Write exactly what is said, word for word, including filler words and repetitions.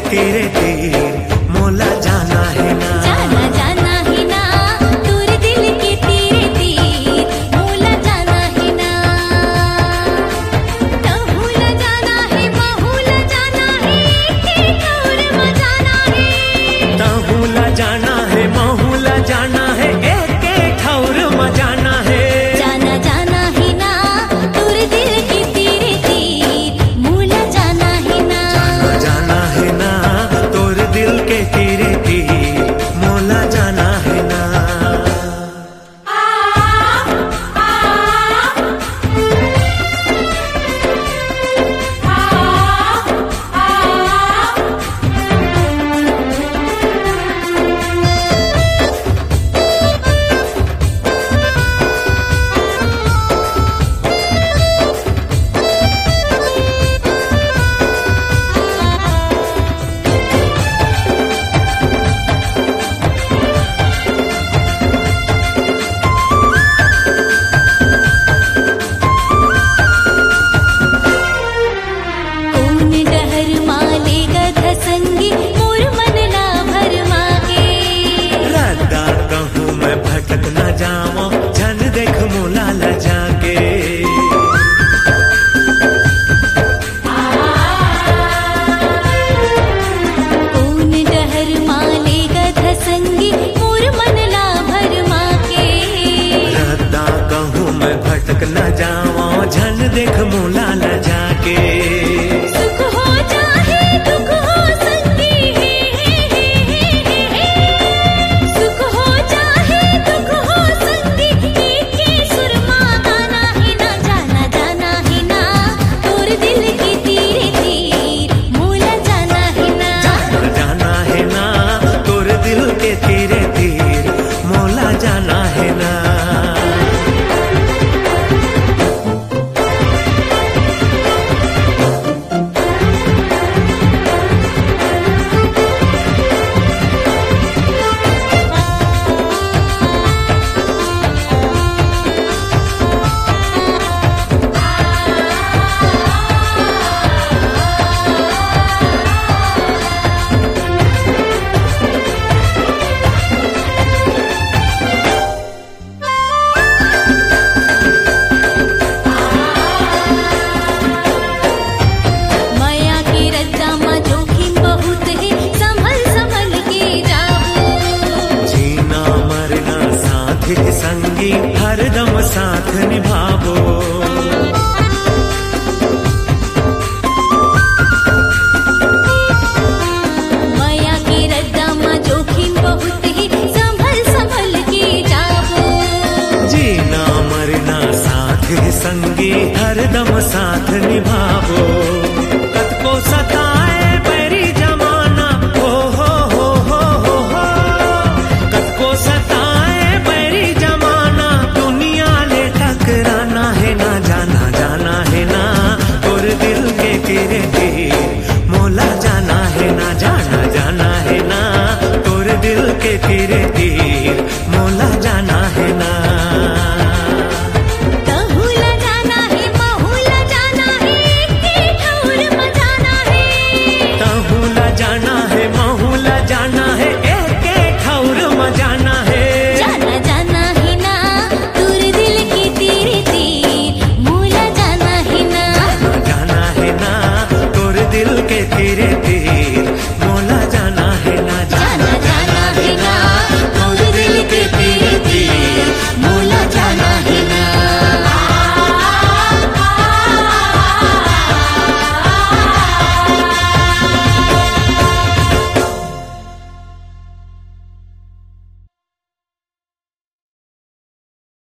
तेरे तीर मोला जाना है ना, जाना जाना है ना तोरे दिल के तेरे तीर मोला जाना है ना। तहुला जाना है बहुला जाना है के ठौर में जाना है, तहुला जाना है बहुला जाना है एक ठौर में जाना है। जाना जाना है ना तोरे दिल के तेरे तीर मोला जाना है ना, जाना है ना तोर दिल के तेरे तीर मोला जाना है ना। कौन डहर माले गध संगी मोर मन ला भर मागे, रद्दा कहूँ मैं भटक न जाऊं झन देख मोला ल जाके। कौन डहर माले गध संगी मोर मन ला भर मागे, रद्दा कहूँ मैं भटक न जाऊं झन देख मोला ल जाके। सुख हो चाहे दुख हो संगी, सुख हो चाहे दुख हो संगी एक ही सुर में गाना है ना, जाना जाना है ना तोर दिल की तीरे तीर मोला जाना है ना, जाना है ना तोर दिल के तेरे तीर मोला जाना है ना। माया की रज्जा में जोखिम बहुत है संभल संभल के जाओ, जीना मरना साथ ही संगी हरदम साथ निभावो। माया की रज्जा में जोखिम बहुत है संभल संभल के जाओ, जीना मरना साथ ही संगी हरदम साथ निभावो। कत को सता